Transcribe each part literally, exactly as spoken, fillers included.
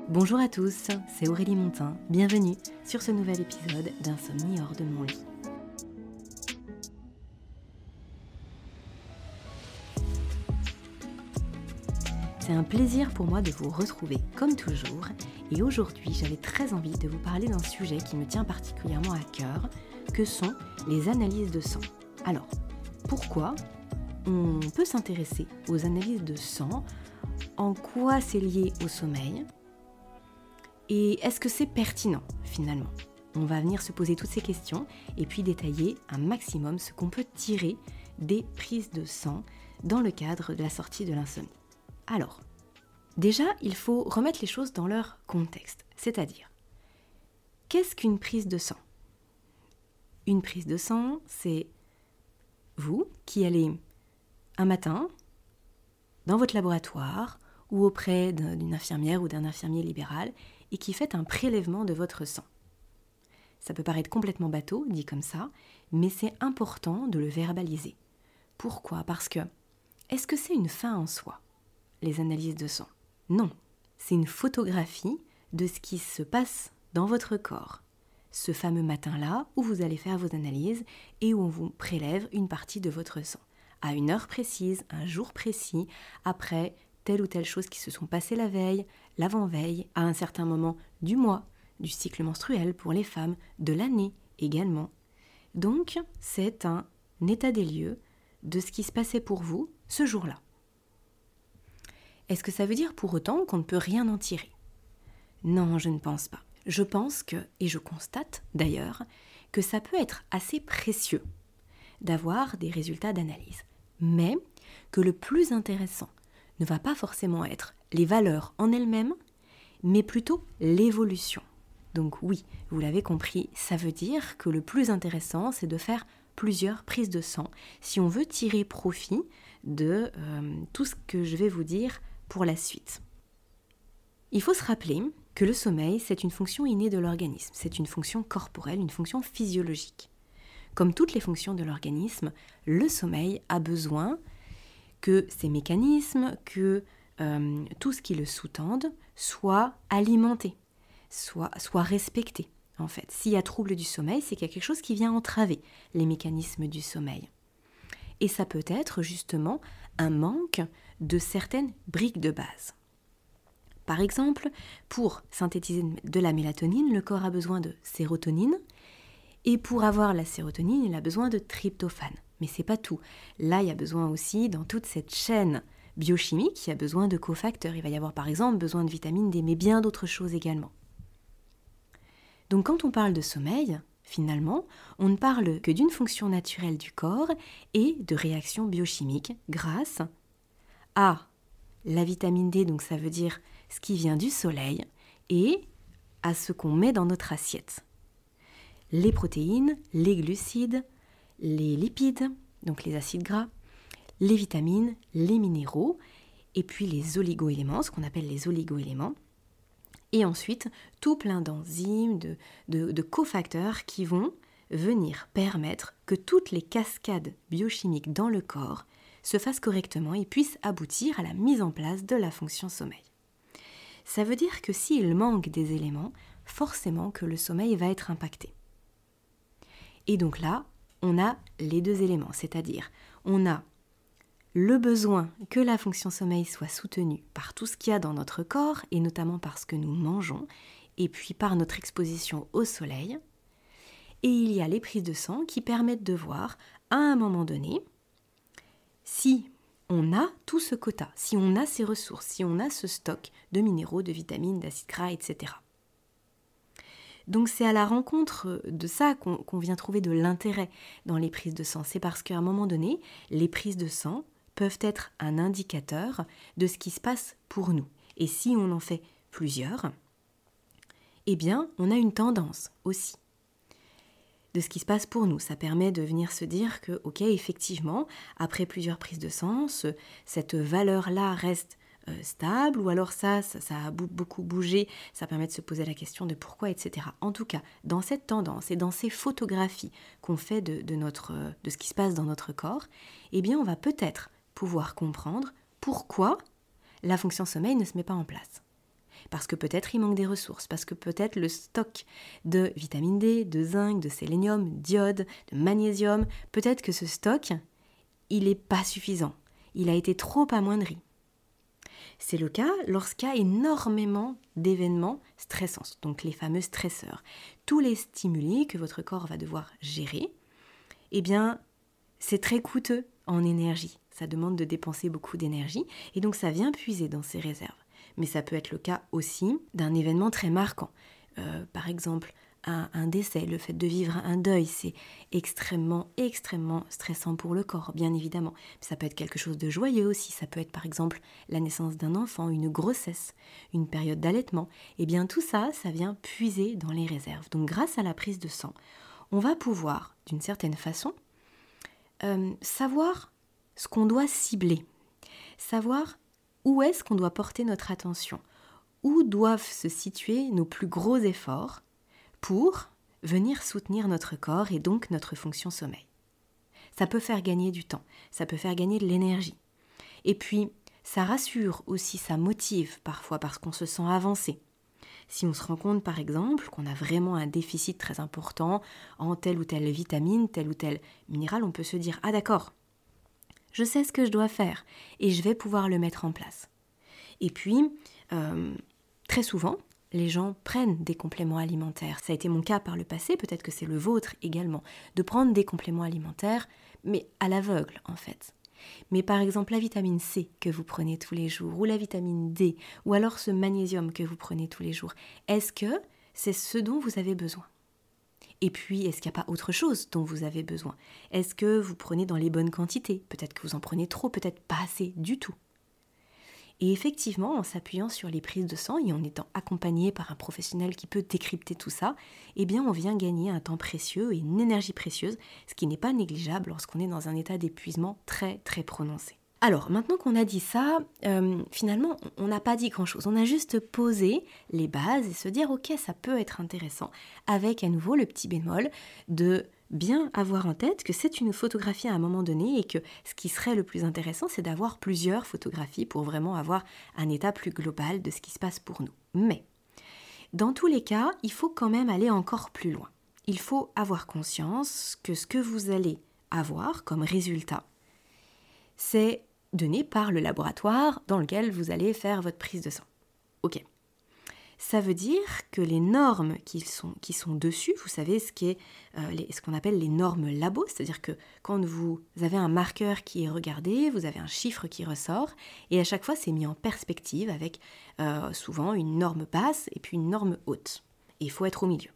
Bonjour à tous, c'est Aurélie Montin, bienvenue sur ce nouvel épisode d'Insomnie hors de mon lit. C'est un plaisir pour moi de vous retrouver comme toujours et aujourd'hui j'avais très envie de vous parler d'un sujet qui me tient particulièrement à cœur, que sont les analyses de sang. Alors, pourquoi on peut s'intéresser aux analyses de sang? En quoi c'est lié au sommeil? Et est-ce que c'est pertinent finalement? On va venir se poser toutes ces questions et puis détailler un maximum ce qu'on peut tirer des prises de sang dans le cadre de la sortie de l'insomnie. Alors, déjà, il faut remettre les choses dans leur contexte, c'est-à-dire, qu'est-ce qu'une prise de sang? Une prise de sang, c'est vous qui allez un matin dans votre laboratoire ou auprès d'une infirmière ou d'un infirmier libéral et qui faites un prélèvement de votre sang. Ça peut paraître complètement bateau, dit comme ça, mais c'est important de le verbaliser. Pourquoi? Parce que, est-ce que c'est une fin en soi, les analyses de sang? Non, c'est une photographie de ce qui se passe dans votre corps, ce fameux matin-là où vous allez faire vos analyses et où on vous prélève une partie de votre sang, à une heure précise, un jour précis, après telle ou telle chose qui se sont passées la veille, l'avant-veille, à un certain moment du mois, du cycle menstruel pour les femmes, de l'année également. Donc, c'est un état des lieux de ce qui se passait pour vous ce jour-là. Est-ce que ça veut dire pour autant qu'on ne peut rien en tirer? Non, je ne pense pas. Je pense que, et je constate d'ailleurs, que ça peut être assez précieux d'avoir des résultats d'analyse, mais que le plus intéressant ne va pas forcément être les valeurs en elles-mêmes, mais plutôt l'évolution. Donc oui, vous l'avez compris, ça veut dire que le plus intéressant, c'est de faire plusieurs prises de sang si on veut tirer profit de euh, tout ce que je vais vous dire pour la suite. Il faut se rappeler que le sommeil, c'est une fonction innée de l'organisme, c'est une fonction corporelle, une fonction physiologique. Comme toutes les fonctions de l'organisme, le sommeil a besoin que ces mécanismes, que euh, tout ce qui le sous-tende soit alimenté, soit, soit respecté. En fait, s'il y a trouble du sommeil, c'est qu'il y a quelque chose qui vient entraver les mécanismes du sommeil. Et ça peut être justement un manque de certaines briques de base. Par exemple, pour synthétiser de la mélatonine, le corps a besoin de sérotonine, et pour avoir la sérotonine, il a besoin de tryptophane. Mais c'est pas tout. Là, il y a besoin aussi, dans toute cette chaîne biochimique, il y a besoin de cofacteurs. Il va y avoir par exemple besoin de vitamine D, mais bien d'autres choses également. Donc quand on parle de sommeil, finalement, on ne parle que d'une fonction naturelle du corps et de réactions biochimiques grâce à la vitamine D, donc ça veut dire ce qui vient du soleil, et à ce qu'on met dans notre assiette. Les protéines, les glucides, les lipides, donc les acides gras, les vitamines, les minéraux, et puis les oligoéléments, ce qu'on appelle les oligoéléments, et ensuite tout plein d'enzymes, de, de, de cofacteurs qui vont venir permettre que toutes les cascades biochimiques dans le corps se fassent correctement et puissent aboutir à la mise en place de la fonction sommeil. Ça veut dire que s'il manque des éléments, forcément que le sommeil va être impacté. Et donc là, on a les deux éléments, c'est-à-dire on a le besoin que la fonction sommeil soit soutenue par tout ce qu'il y a dans notre corps, et notamment par ce que nous mangeons, et puis par notre exposition au soleil. Et il y a les prises de sang qui permettent de voir, à un moment donné, si on a tout ce quota, si on a ces ressources, si on a ce stock de minéraux, de vitamines, d'acides gras, et cetera. Donc c'est à la rencontre de ça qu'on, qu'on vient trouver de l'intérêt dans les prises de sang. C'est parce qu'à un moment donné, les prises de sang peuvent être un indicateur de ce qui se passe pour nous. Et si on en fait plusieurs, eh bien, on a une tendance aussi de ce qui se passe pour nous. Ça permet de venir se dire que, ok, effectivement, après plusieurs prises de sang, ce, cette valeur-là reste euh, stable, ou alors ça, ça, ça a beaucoup bougé, ça permet de se poser la question de pourquoi, et cetera. En tout cas, dans cette tendance et dans ces photographies qu'on fait de, de, notre, de ce qui se passe dans notre corps, eh bien, on va peut-être pouvoir comprendre pourquoi la fonction sommeil ne se met pas en place. parce que peut-être il manque des ressources, parce que peut-être le stock de vitamine D, de zinc, de sélénium, d'iode, de magnésium, peut-être que ce stock, il n'est pas suffisant, il a été trop amoindri. C'est le cas lorsqu'il y a énormément d'événements stressants, donc les fameux stresseurs. Tous les stimuli que votre corps va devoir gérer, eh bien, c'est très coûteux en énergie. Ça demande de dépenser beaucoup d'énergie et donc ça vient puiser dans ses réserves. Mais ça peut être le cas aussi d'un événement très marquant. Euh, par exemple, un, un décès, le fait de vivre un deuil, c'est extrêmement, extrêmement stressant pour le corps, bien évidemment. Ça peut être quelque chose de joyeux aussi. Ça peut être par exemple la naissance d'un enfant, une grossesse, une période d'allaitement. Et bien tout ça, ça vient puiser dans les réserves. Donc grâce à la prise de sang, on va pouvoir, d'une certaine façon, euh, savoir ce qu'on doit cibler, savoir où est-ce qu'on doit porter notre attention, où doivent se situer nos plus gros efforts pour venir soutenir notre corps et donc notre fonction sommeil. Ça peut faire gagner du temps, ça peut faire gagner de l'énergie. Et puis, ça rassure aussi, ça motive parfois parce qu'on se sent avancé. Si on se rend compte par exemple qu'on a vraiment un déficit très important en telle ou telle vitamine, tel ou tel minéral, on peut se dire « Ah d'accord, je sais ce que je dois faire et je vais pouvoir le mettre en place. » Et puis, euh, très souvent, les gens prennent des compléments alimentaires. Ça a été mon cas par le passé, peut-être que c'est le vôtre également, de prendre des compléments alimentaires, mais à l'aveugle en fait. Mais par exemple la vitamine C que vous prenez tous les jours, ou la vitamine D, ou alors ce magnésium que vous prenez tous les jours, est-ce que c'est ce dont vous avez besoin ? Et puis, est-ce qu'il n'y a pas autre chose dont vous avez besoin ? Est-ce que vous prenez dans les bonnes quantités ? Peut-être que vous en prenez trop, peut-être pas assez du tout. Et effectivement, en s'appuyant sur les prises de sang et en étant accompagné par un professionnel qui peut décrypter tout ça, eh bien on vient gagner un temps précieux et une énergie précieuse, ce qui n'est pas négligeable lorsqu'on est dans un état d'épuisement très très prononcé. Alors, maintenant qu'on a dit ça, euh, finalement, on n'a pas dit grand-chose. On a juste posé les bases et se dire, ok, ça peut être intéressant, avec à nouveau le petit bémol de bien avoir en tête que c'est une photographie à un moment donné et que ce qui serait le plus intéressant, c'est d'avoir plusieurs photographies pour vraiment avoir un état plus global de ce qui se passe pour nous. Mais, dans tous les cas, il faut quand même aller encore plus loin. Il faut avoir conscience que ce que vous allez avoir comme résultat, c'est donné par le laboratoire dans lequel vous allez faire votre prise de sang. Ok. Ça veut dire que les normes qui sont, qui sont dessus, vous savez ce, qui est, euh, les, ce qu'on appelle les normes labo, c'est-à-dire que quand vous avez un marqueur qui est regardé, vous avez un chiffre qui ressort, et à chaque fois c'est mis en perspective avec euh, souvent une norme basse et puis une norme haute. Et il faut être au milieu.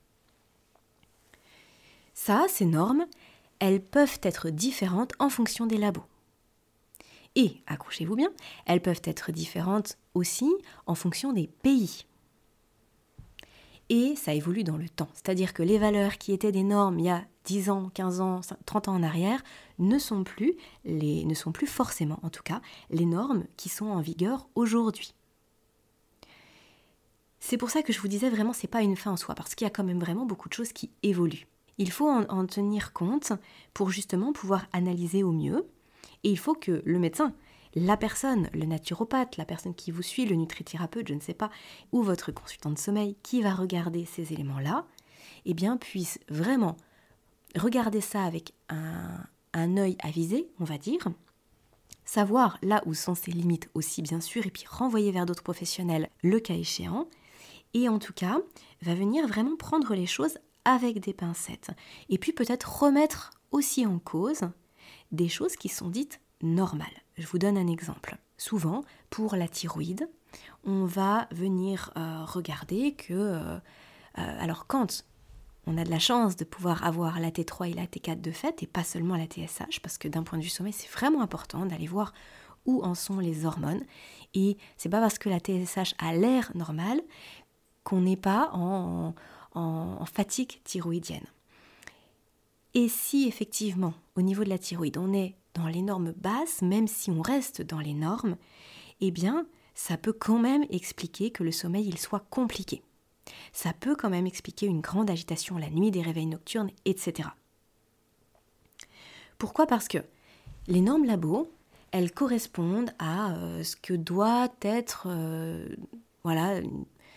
Ça, ces normes, elles peuvent être différentes en fonction des labos. Et, accrochez-vous bien, elles peuvent être différentes aussi en fonction des pays. Et ça évolue dans le temps. C'est-à-dire que les valeurs qui étaient des normes il y a dix ans, quinze ans, trente ans en arrière ne sont plus, les, ne sont plus forcément, en tout cas, les normes qui sont en vigueur aujourd'hui. C'est pour ça que je vous disais vraiment, c'est pas une fin en soi, parce qu'il y a quand même vraiment beaucoup de choses qui évoluent. Il faut en, en tenir compte pour justement pouvoir analyser au mieux. Et il faut que le médecin, la personne, le naturopathe, la personne qui vous suit, le nutrithérapeute, je ne sais pas, ou votre consultant de sommeil qui va regarder ces éléments-là, eh bien puisse vraiment regarder ça avec un, un œil avisé, on va dire, savoir là où sont ses limites aussi bien sûr, et puis renvoyer vers d'autres professionnels le cas échéant, et en tout cas, va venir vraiment prendre les choses avec des pincettes. Et puis peut-être remettre aussi en cause des choses qui sont dites normales. Je vous donne un exemple. Souvent, pour la thyroïde, on va venir euh, regarder que... Euh, euh, alors quand on a de la chance de pouvoir avoir la T trois et la T quatre de fait, et pas seulement la T S H, parce que d'un point de vue sommeil, c'est vraiment important d'aller voir où en sont les hormones. Et c'est pas parce que la T S H a l'air normale qu'on n'est pas en, en, en fatigue thyroïdienne. Et si effectivement, au niveau de la thyroïde, on est dans les normes basses, même si on reste dans les normes, eh bien, ça peut quand même expliquer que le sommeil il soit compliqué. Ça peut quand même expliquer une grande agitation la nuit, des réveils nocturnes, et cetera. Pourquoi ? Parce que les normes labo, elles correspondent à euh, ce que doit être euh, voilà,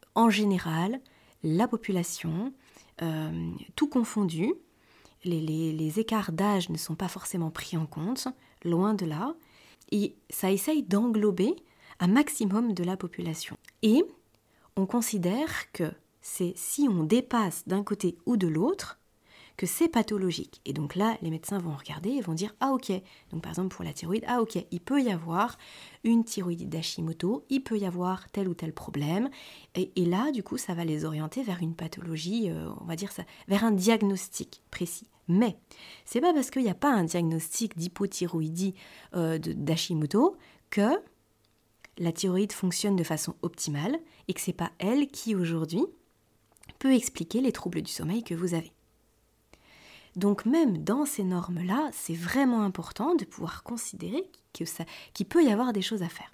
En général, la population, euh, tout confondu, les, les, les écarts d'âge ne sont pas forcément pris en compte, loin de là, et ça essaye d'englober un maximum de la population. Et on considère que c'est si on dépasse d'un côté ou de l'autre, que c'est pathologique. Et donc là, les médecins vont regarder et vont dire « Ah ok », donc par exemple pour la thyroïde, « Ah ok, il peut y avoir une thyroïdite d'Hashimoto, il peut y avoir tel ou tel problème. » Et, et là, du coup, ça va les orienter vers une pathologie, euh, on va dire ça, vers un diagnostic précis. Mais c'est pas parce qu'il n'y a pas un diagnostic d'hypothyroïdie euh, de, d'Hashimoto que la thyroïde fonctionne de façon optimale et que c'est pas elle qui, aujourd'hui, peut expliquer les troubles du sommeil que vous avez. Donc même dans ces normes-là, c'est vraiment important de pouvoir considérer que ça, qu'il peut y avoir des choses à faire.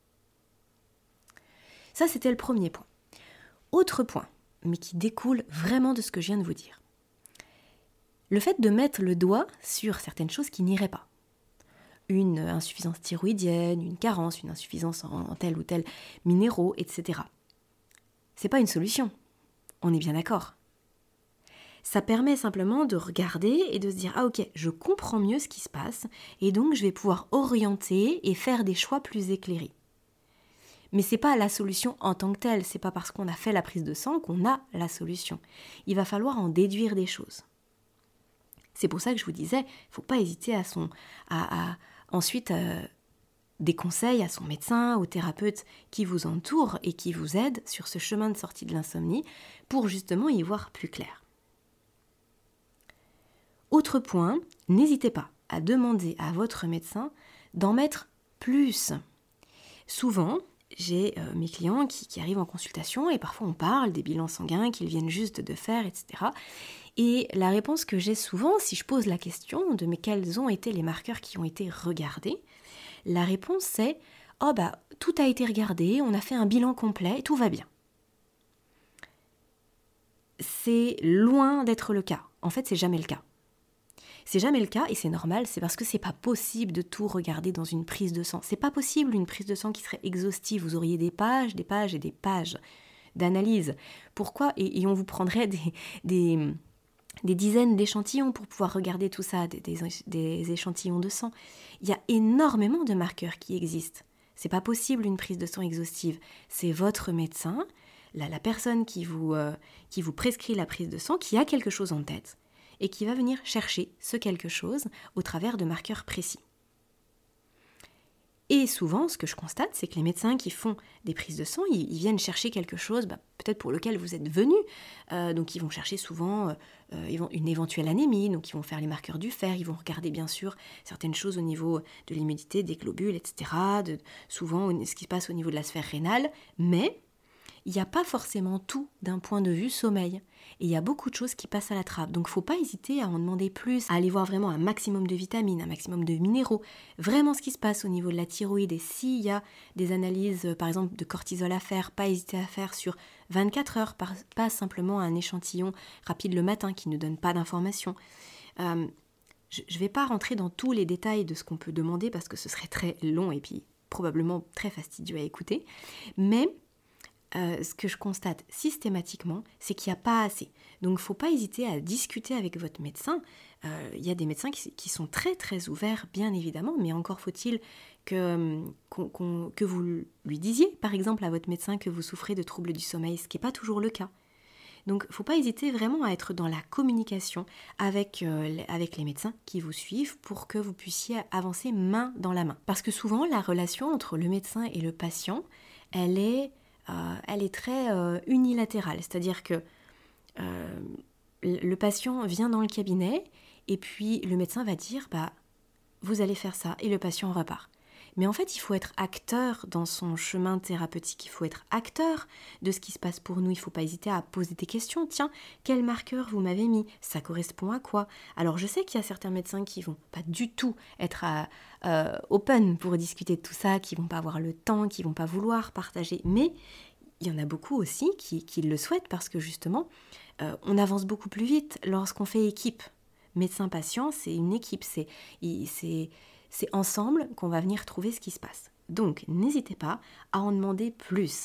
Ça, c'était le premier point. Autre point, mais qui découle vraiment de ce que je viens de vous dire. Le fait de mettre le doigt sur certaines choses qui n'iraient pas. Une insuffisance thyroïdienne, une carence, une insuffisance en, en tel ou tel minéraux, et cetera. C'est pas une solution. On est bien d'accord. Ça permet simplement de regarder et de se dire « Ah ok, je comprends mieux ce qui se passe et donc je vais pouvoir orienter et faire des choix plus éclairés. » Mais ce n'est pas la solution en tant que telle, ce n'est pas parce qu'on a fait la prise de sang qu'on a la solution. Il va falloir en déduire des choses. C'est pour ça que je vous disais, il ne faut pas hésiter à, son, à, à ensuite euh, des conseils à son médecin, au thérapeute qui vous entoure et qui vous aide sur ce chemin de sortie de l'insomnie pour justement y voir plus clair. Autre point, n'hésitez pas à demander à votre médecin d'en mettre plus. Souvent, j'ai euh, mes clients qui, qui arrivent en consultation et parfois on parle des bilans sanguins qu'ils viennent juste de faire, et cetera. Et la réponse que j'ai souvent, si je pose la question de mais quels ont été les marqueurs qui ont été regardés, la réponse c'est « Oh bah, tout a été regardé, on a fait un bilan complet, tout va bien ». C'est loin d'être le cas. En fait, c'est jamais le cas. C'est jamais le cas et c'est normal, c'est parce que c'est pas possible de tout regarder dans une prise de sang. C'est pas possible une prise de sang qui serait exhaustive. Vous auriez des pages, des pages et des pages d'analyse. Pourquoi ? et, et on vous prendrait des, des, des dizaines d'échantillons pour pouvoir regarder tout ça, des, des, des échantillons de sang. Il y a énormément de marqueurs qui existent. C'est pas possible une prise de sang exhaustive. C'est votre médecin, la, la personne qui vous, euh, qui vous prescrit la prise de sang, qui a quelque chose en tête et qui va venir chercher ce quelque chose au travers de marqueurs précis. Et souvent, ce que je constate, c'est que les médecins qui font des prises de sang, ils, ils viennent chercher quelque chose, bah, peut-être pour lequel vous êtes venu. Euh, donc, ils vont chercher souvent euh, ils vont, une éventuelle anémie, donc ils vont faire les marqueurs du fer, ils vont regarder bien sûr certaines choses au niveau de l'humidité, des globules, et cetera, de, souvent ce qui se passe au niveau de la sphère rénale, mais il n'y a pas forcément tout d'un point de vue sommeil. Et il y a beaucoup de choses qui passent à la trappe. Donc il ne faut pas hésiter à en demander plus, à aller voir vraiment un maximum de vitamines, un maximum de minéraux, vraiment ce qui se passe au niveau de la thyroïde. Et s'il y a des analyses, par exemple, de cortisol à faire, pas hésiter à faire sur vingt-quatre heures, pas simplement un échantillon rapide le matin qui ne donne pas d'informations. Euh, je ne vais pas rentrer dans tous les détails de ce qu'on peut demander parce que ce serait très long et puis probablement très fastidieux à écouter. Mais Euh, ce que je constate systématiquement, c'est qu'il n'y a pas assez. Donc, il ne faut pas hésiter à discuter avec votre médecin. Euh, il y a des médecins qui, qui sont très, très ouverts, bien évidemment, mais encore faut-il que, qu'on, qu'on, que vous lui disiez, par exemple, à votre médecin que vous souffrez de troubles du sommeil, ce qui n'est pas toujours le cas. Donc, il ne faut pas hésiter vraiment à être dans la communication avec, euh, avec les médecins qui vous suivent pour que vous puissiez avancer main dans la main. Parce que souvent, la relation entre le médecin et le patient, elle est... Euh, elle est très euh, unilatérale, c'est-à-dire que euh, le patient vient dans le cabinet et puis le médecin va dire bah, « vous allez faire ça » et le patient repart. Mais en fait, il faut être acteur dans son chemin thérapeutique, il faut être acteur de ce qui se passe pour nous, il ne faut pas hésiter à poser des questions. Tiens, quel marqueur vous m'avez mis ? Ça correspond à quoi ? Alors je sais qu'il y a certains médecins qui ne vont pas du tout être à, euh, open pour discuter de tout ça, qui ne vont pas avoir le temps, qui ne vont pas vouloir partager, mais il y en a beaucoup aussi qui, qui le souhaitent parce que justement, euh, on avance beaucoup plus vite lorsqu'on fait équipe. Médecin-patient, c'est une équipe, c'est... c'est C'est ensemble qu'on va venir trouver ce qui se passe. Donc, n'hésitez pas à en demander plus.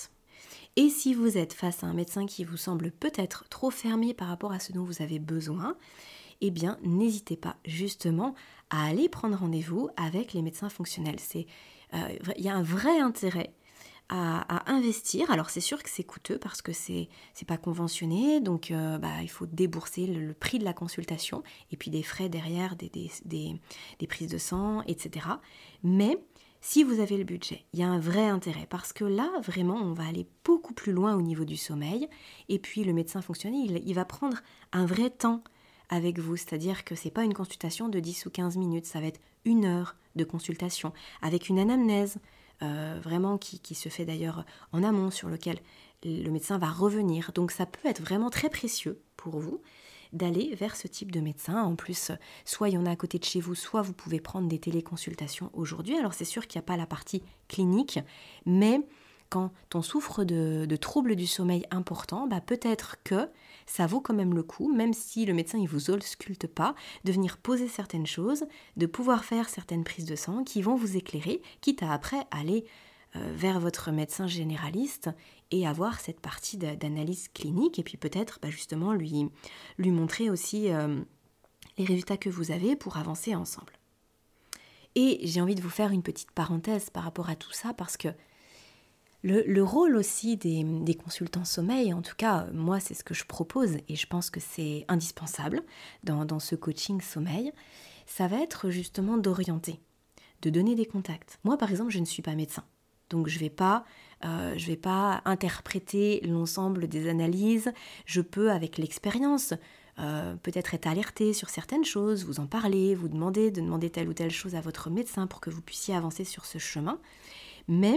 Et si vous êtes face à un médecin qui vous semble peut-être trop fermé par rapport à ce dont vous avez besoin, eh bien, n'hésitez pas justement à aller prendre rendez-vous avec les médecins fonctionnels. C'est, euh, il y a un vrai intérêt à, à investir. Alors, c'est sûr que c'est coûteux parce que c'est, c'est pas conventionné, donc euh, bah, il faut débourser le, le prix de la consultation et puis des frais derrière, des, des, des, des prises de sang, et cetera. Mais si vous avez le budget, il y a un vrai intérêt parce que là, vraiment, on va aller beaucoup plus loin au niveau du sommeil. Et puis, le médecin fonctionnel, il, il va prendre un vrai temps avec vous. C'est-à-dire que ce n'est pas une consultation de dix ou quinze minutes, ça va être une heure de consultation avec une anamnèse, euh, vraiment qui, qui se fait d'ailleurs en amont, sur lequel le médecin va revenir. Donc, ça peut être vraiment très précieux pour vous d'aller vers ce type de médecin. En plus, soit il y en a à côté de chez vous, soit vous pouvez prendre des téléconsultations aujourd'hui. Alors c'est sûr qu'il n'y a pas la partie clinique, mais quand on souffre de, de troubles du sommeil importants, bah peut-être que ça vaut quand même le coup, même si le médecin ne vous ausculte pas, de venir poser certaines choses, de pouvoir faire certaines prises de sang qui vont vous éclairer, quitte à après aller euh, vers votre médecin généraliste et avoir cette partie d'analyse clinique, et puis peut-être bah justement lui, lui montrer aussi euh, les résultats que vous avez pour avancer ensemble. Et j'ai envie de vous faire une petite parenthèse par rapport à tout ça, parce que le, le rôle aussi des, des consultants sommeil, en tout cas moi c'est ce que je propose, et je pense que c'est indispensable dans, dans ce coaching sommeil, ça va être justement d'orienter, de donner des contacts. Moi par exemple je ne suis pas médecin, donc je ne vais pas Euh, je ne vais pas interpréter l'ensemble des analyses. Je peux, avec l'expérience, euh, peut-être être alertée sur certaines choses, vous en parler, vous demander de demander telle ou telle chose à votre médecin pour que vous puissiez avancer sur ce chemin. Mais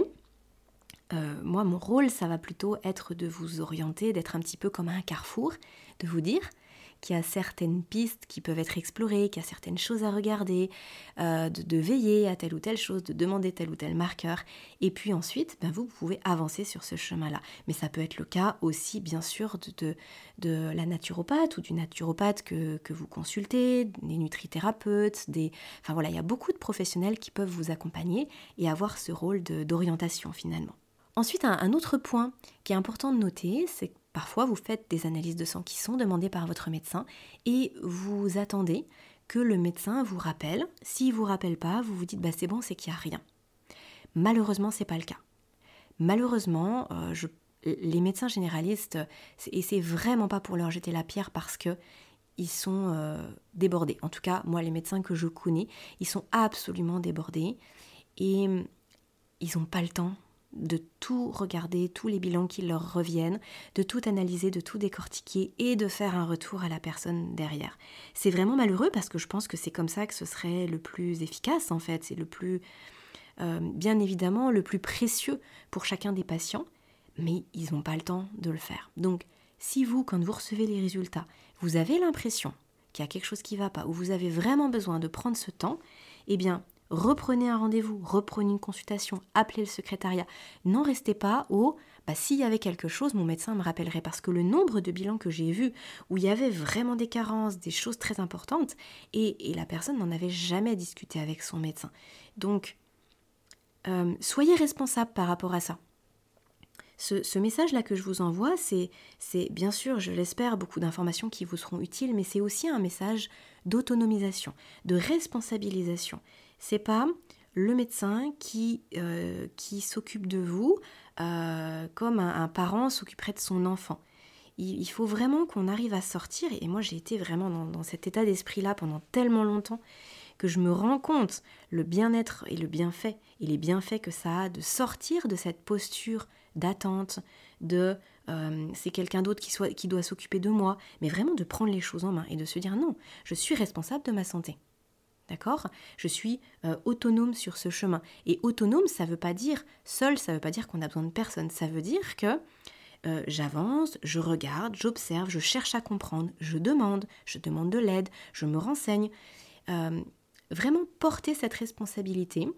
euh, moi, mon rôle, ça va plutôt être de vous orienter, d'être un petit peu comme un carrefour, de vous dire qu'il y a certaines pistes qui peuvent être explorées, qu'il y a certaines choses à regarder, euh, de, de veiller à telle ou telle chose, de demander tel ou tel marqueur. Et puis ensuite, ben vous pouvez avancer sur ce chemin-là. Mais ça peut être le cas aussi, bien sûr, de, de, de la naturopathe ou du naturopathe que, que vous consultez, des nutrithérapeutes, des... Enfin voilà, il y a beaucoup de professionnels qui peuvent vous accompagner et avoir ce rôle de, d'orientation finalement. Ensuite, un, un autre point qui est important de noter, c'est que parfois, vous faites des analyses de sang qui sont demandées par votre médecin et vous attendez que le médecin vous rappelle. S'il ne vous rappelle pas, vous vous dites bah, « c'est bon, c'est qu'il n'y a rien ». Malheureusement, ce n'est pas le cas. Malheureusement, euh, je, les médecins généralistes, et c'est vraiment pas pour leur jeter la pierre parce qu'ils sont euh, débordés. En tout cas, moi, les médecins que je connais, ils sont absolument débordés et ils n'ont pas le temps de tout regarder, tous les bilans qui leur reviennent, de tout analyser, de tout décortiquer et de faire un retour à la personne derrière. C'est vraiment malheureux parce que je pense que c'est comme ça que ce serait le plus efficace en fait, c'est le plus, euh, bien évidemment, le plus précieux pour chacun des patients, mais ils n'ont pas le temps de le faire. Donc, si vous, quand vous recevez les résultats, vous avez l'impression qu'il y a quelque chose qui ne va pas, ou vous avez vraiment besoin de prendre ce temps, eh bien, reprenez un rendez-vous, reprenez une consultation, appelez le secrétariat. N'en restez pas au bah, « s'il y avait quelque chose, mon médecin me rappellerait » parce que le nombre de bilans que j'ai vus où il y avait vraiment des carences, des choses très importantes et, et la personne n'en avait jamais discuté avec son médecin. Donc, euh, soyez responsable par rapport à ça. Ce, ce message-là que je vous envoie, c'est, c'est bien sûr, je l'espère, beaucoup d'informations qui vous seront utiles, mais c'est aussi un message d'autonomisation, de responsabilisation. C'est pas le médecin qui, euh, qui s'occupe de vous euh, comme un, un parent s'occuperait de son enfant. Il, il faut vraiment qu'on arrive à sortir, et moi j'ai été vraiment dans, dans cet état d'esprit-là pendant tellement longtemps, que je me rends compte le bien-être et le bienfait, et les bienfaits que ça a de sortir de cette posture d'attente, de euh, c'est quelqu'un d'autre qui, soit, qui doit s'occuper de moi, mais vraiment de prendre les choses en main et de se dire non, je suis responsable de ma santé. D'accord ? Je suis euh, autonome sur ce chemin. Et autonome, ça ne veut pas dire seul, ça ne veut pas dire qu'on a besoin de personne. Ça veut dire que euh, j'avance, je regarde, j'observe, je cherche à comprendre, je demande, je demande de l'aide, je me renseigne. Euh, vraiment porter cette responsabilité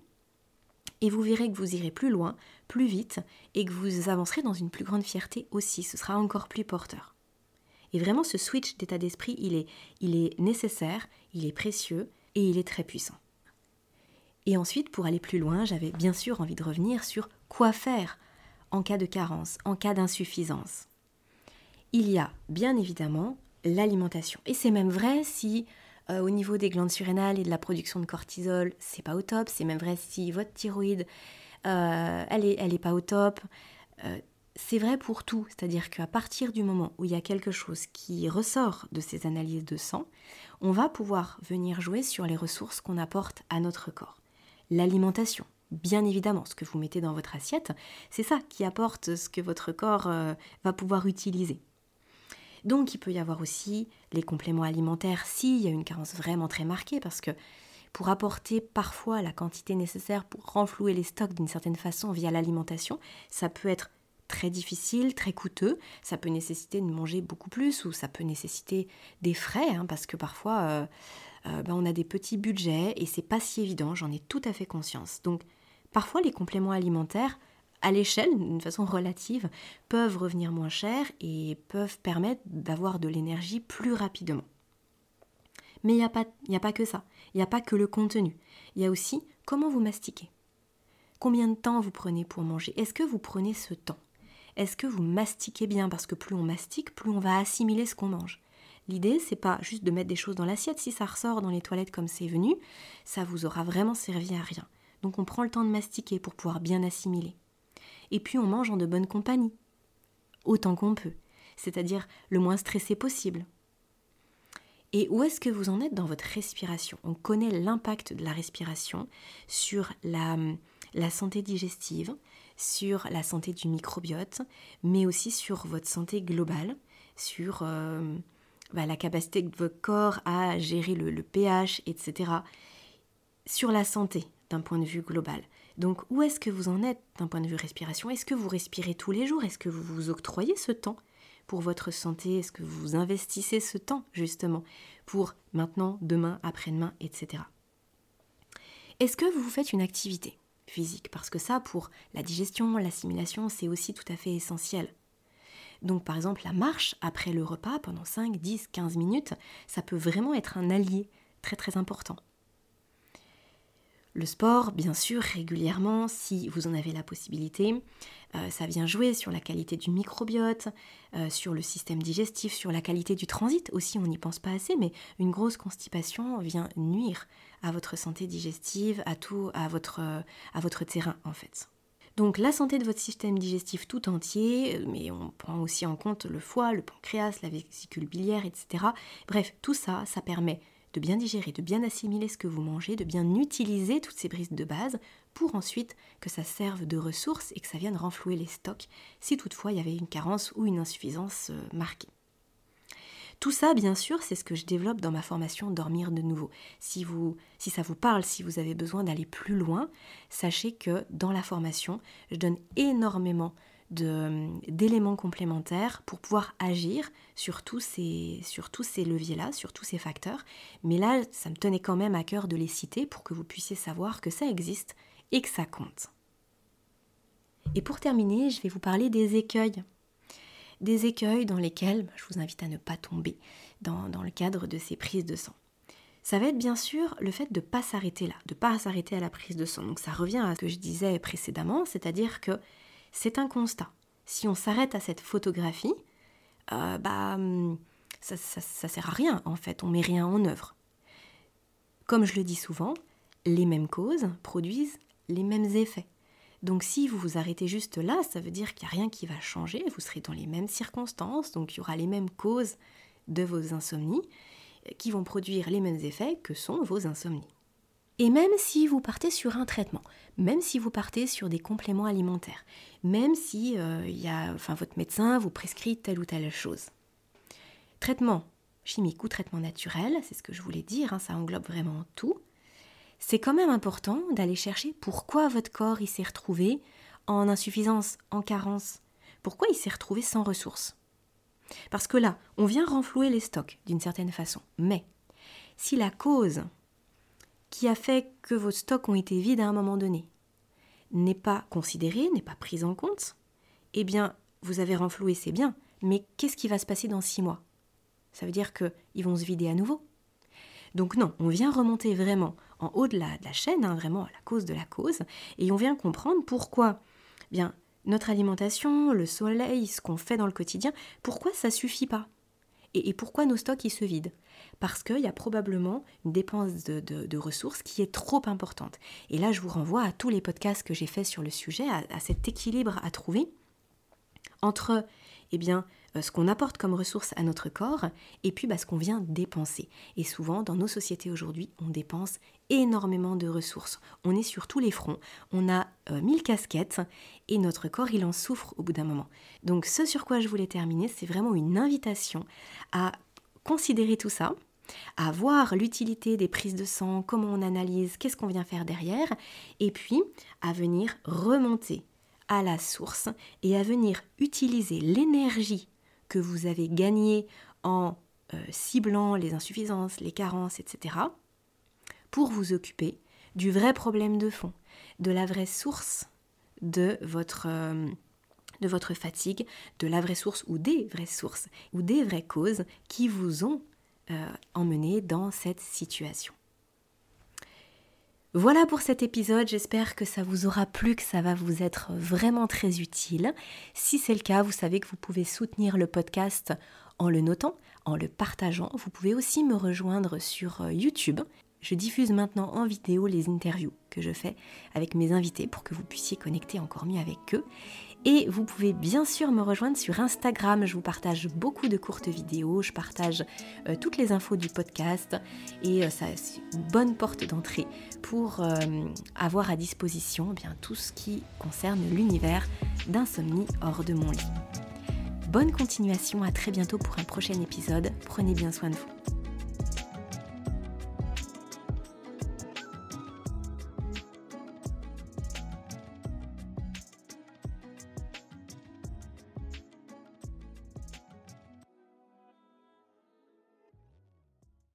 et vous verrez que vous irez plus loin, plus vite et que vous avancerez dans une plus grande fierté aussi. Ce sera encore plus porteur. Et vraiment, ce switch d'état d'esprit, il est, il est nécessaire, il est précieux et il est très puissant. Et ensuite, pour aller plus loin, j'avais bien sûr envie de revenir sur quoi faire en cas de carence, en cas d'insuffisance. Il y a bien évidemment l'alimentation. Et c'est même vrai si euh, au niveau des glandes surrénales et de la production de cortisol, c'est pas au top. C'est même vrai si votre thyroïde, euh, elle est, elle est pas au top. Euh, c'est vrai pour tout. C'est-à-dire qu'à partir du moment où il y a quelque chose qui ressort de ces analyses de sang, on va pouvoir venir jouer sur les ressources qu'on apporte à notre corps. L'alimentation. Bien évidemment, ce que vous mettez dans votre assiette, c'est ça qui apporte ce que votre corps euh, va pouvoir utiliser. Donc il peut y avoir aussi les compléments alimentaires s'il y a une carence vraiment très marquée, parce que pour apporter parfois la quantité nécessaire pour renflouer les stocks d'une certaine façon via l'alimentation, ça peut être très difficile, très coûteux, ça peut nécessiter de manger beaucoup plus ou ça peut nécessiter des frais, hein, parce que parfois euh, euh, ben on a des petits budgets et c'est pas si évident, j'en ai tout à fait conscience. Donc parfois les compléments alimentaires, à l'échelle, d'une façon relative, peuvent revenir moins cher et peuvent permettre d'avoir de l'énergie plus rapidement. Mais il n'y a pas, il n'y a pas que ça, il n'y a pas que le contenu. Il y a aussi comment vous mastiquez. Combien de temps vous prenez pour manger? Est-ce que vous prenez ce temps? Est-ce que vous mastiquez bien? Parce que plus on mastique, plus on va assimiler ce qu'on mange. L'idée, c'est pas juste de mettre des choses dans l'assiette. Si ça ressort dans les toilettes comme c'est venu, ça vous aura vraiment servi à rien. Donc on prend le temps de mastiquer pour pouvoir bien assimiler. Et puis on mange en de bonne compagnie, autant qu'on peut, c'est-à-dire le moins stressé possible. Et où est-ce que vous en êtes dans votre respiration? On connaît l'impact de la respiration sur la, la santé digestive, sur la santé du microbiote, mais aussi sur votre santé globale, sur euh, bah, la capacité de votre corps à gérer le, le pH, et cetera, sur la santé d'un point de vue global. Donc, où est-ce que vous en êtes d'un point de vue respiration? Est-ce que vous respirez tous les jours? Est-ce que vous vous octroyez ce temps pour votre santé? Est-ce que vous investissez ce temps, justement, pour maintenant, demain, après-demain, et cetera. Est-ce que vous faites une activité physique? Parce que ça, pour la digestion, l'assimilation, c'est aussi tout à fait essentiel. Donc, par exemple, la marche après le repas, pendant cinq, dix, quinze minutes, ça peut vraiment être un allié très, très important. Le sport, bien sûr, régulièrement, si vous en avez la possibilité, euh, ça vient jouer sur la qualité du microbiote, euh, sur le système digestif, sur la qualité du transit aussi, on n'y pense pas assez, mais une grosse constipation vient nuire à votre santé digestive, à tout, à votre, euh, à votre terrain en fait. Donc la santé de votre système digestif tout entier, mais on prend aussi en compte le foie, le pancréas, la vésicule biliaire, et cetera. Bref, tout ça, ça permet de bien digérer, de bien assimiler ce que vous mangez, de bien utiliser toutes ces brises de base pour ensuite que ça serve de ressource et que ça vienne renflouer les stocks si toutefois il y avait une carence ou une insuffisance euh, marquée. Tout ça, bien sûr, c'est ce que je développe dans ma formation Dormir de nouveau. Si, vous, si ça vous parle, si vous avez besoin d'aller plus loin, sachez que dans la formation, je donne énormément de, d'éléments complémentaires pour pouvoir agir sur tous ces, sur tous ces leviers-là, sur tous ces facteurs. Mais là, ça me tenait quand même à cœur de les citer pour que vous puissiez savoir que ça existe et que ça compte. Et pour terminer, je vais vous parler des écueils. Des écueils dans lesquels je vous invite à ne pas tomber dans, dans le cadre de ces prises de sang. Ça va être bien sûr le fait de ne pas s'arrêter là, de ne pas s'arrêter à la prise de sang. Donc ça revient à ce que je disais précédemment, c'est-à-dire que c'est un constat. Si on s'arrête à cette photographie, euh, bah, ça ne sert à rien en fait, on ne met rien en œuvre. Comme je le dis souvent, les mêmes causes produisent les mêmes effets. Donc si vous vous arrêtez juste là, ça veut dire qu'il n'y a rien qui va changer, vous serez dans les mêmes circonstances, donc il y aura les mêmes causes de vos insomnies qui vont produire les mêmes effets que sont vos insomnies. Et même si vous partez sur un traitement, même si vous partez sur des compléments alimentaires, même si euh, y a, enfin, votre médecin vous prescrit telle ou telle chose. Traitement chimique ou traitement naturel, c'est ce que je voulais dire, hein, ça englobe vraiment tout. C'est quand même important d'aller chercher pourquoi votre corps il s'est retrouvé en insuffisance, en carence. Pourquoi il s'est retrouvé sans ressources? Parce que là, on vient renflouer les stocks d'une certaine façon. Mais si la cause qui a fait que vos stocks ont été vides à un moment donné n'est pas considérée, n'est pas prise en compte, eh bien, vous avez renfloué, c'est bien, mais qu'est-ce qui va se passer dans six mois? Ça veut dire qu'ils vont se vider à nouveau. Donc non, on vient remonter vraiment en haut de la, de la chaîne, hein, vraiment à la cause de la cause, et on vient comprendre pourquoi. Bien, notre alimentation, le soleil, ce qu'on fait dans le quotidien, pourquoi ça suffit pas ? Et, et pourquoi nos stocks ils se vident ? Parce qu'il y a probablement une dépense de, de, de ressources qui est trop importante. Et là, je vous renvoie à tous les podcasts que j'ai faits sur le sujet, à, à cet équilibre à trouver entre eh bien, euh, ce qu'on apporte comme ressources à notre corps et puis bah, ce qu'on vient dépenser. Et souvent, dans nos sociétés aujourd'hui, on dépense énormément de ressources. On est sur tous les fronts, on a euh, mille casquettes et notre corps, il en souffre au bout d'un moment. Donc ce sur quoi je voulais terminer, c'est vraiment une invitation à considérer tout ça, à voir l'utilité des prises de sang, comment on analyse, qu'est-ce qu'on vient faire derrière, et puis à venir remonter à la source et à venir utiliser l'énergie que vous avez gagnée en euh, ciblant les insuffisances, les carences, et cetera, pour vous occuper du vrai problème de fond, de la vraie source de votre, euh, de votre fatigue, de la vraie source ou des vraies sources, ou des vraies causes qui vous ont euh, emmené dans cette situation. Voilà pour cet épisode, j'espère que ça vous aura plu, que ça va vous être vraiment très utile. Si c'est le cas, vous savez que vous pouvez soutenir le podcast en le notant, en le partageant. Vous pouvez aussi me rejoindre sur YouTube. Je diffuse maintenant en vidéo les interviews que je fais avec mes invités pour que vous puissiez connecter encore mieux avec eux. Et vous pouvez bien sûr me rejoindre sur Instagram, je vous partage beaucoup de courtes vidéos, je partage euh, toutes les infos du podcast et euh, ça c'est une bonne porte d'entrée pour euh, avoir à disposition eh bien, tout ce qui concerne l'univers d'Insomnie hors de mon lit. Bonne continuation, à très bientôt pour un prochain épisode, prenez bien soin de vous.